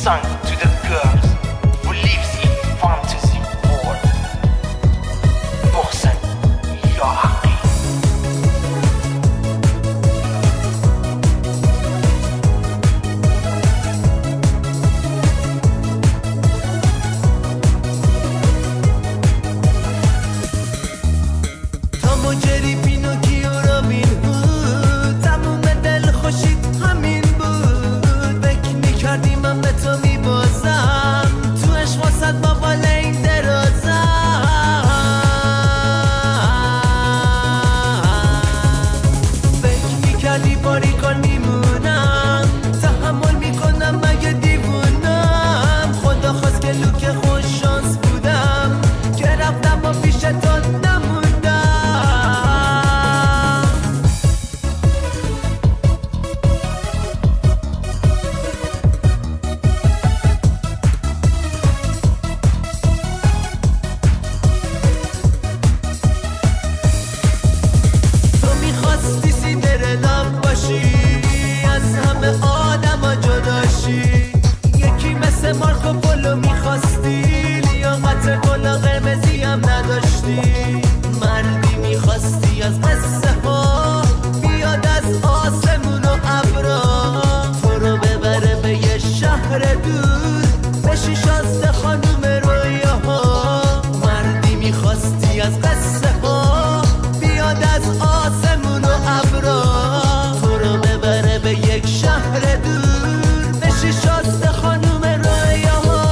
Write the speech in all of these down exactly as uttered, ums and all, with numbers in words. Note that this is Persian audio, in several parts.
song to the girls who lives in fantasy world. محسن یا حقی. تام و جری پینوکیو رابین هود تموم دل خوشید همین بود. فکر میکردی من به تو میبازم تو عشق واسد با بال این درازم. فکر میکردی باری کن میمونم تحمل میکنم مگه دیوونم. خدا خواست که لوک خوش شانس بودم که رفتم و پیش تو نموندم. تو میخواستی سیندرلا باشی از همه آدم ها جداشی. یکی مثل مارکو پولو میخواستی لیاقت گلا قرمزی هم نداشتی. مردی میخواستی از قصه ها بیاد از آسمون و ابرا تو رو ببره به یه شهر دور بشی شازده خانوم رویاها. مردی میخواستی از قصه ها بیاد از آسمون و ابرا تو رو ببره به یک شهر دور بشی شازده خانوم رویاها.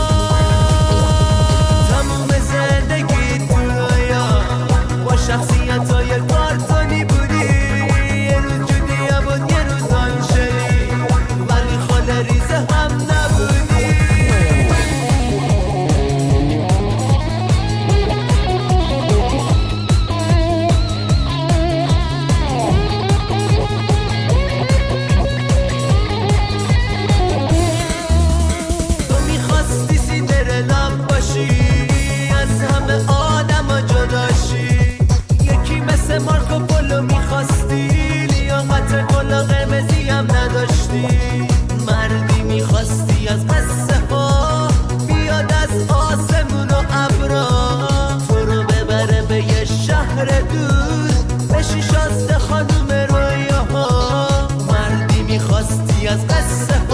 تموم زندگی تو رویا با شخصیتای کارتونی بودی. یه روز جودیا بود یه روز آنشلی ولی خود ریزه هم نبودی. تو میخواستی سیندرلا باشی از همه آدم ها جداشی. یکی مثل مارکو پولو میخواستی لیاقت گلا قرمزی هم نداشتی. مردی میخواستی از قصه ها بیاد از آسمون و ابرا تو رو ببره به یه شهر دور بشی شازده خانوم رویاها. مردی میخواستی از قصه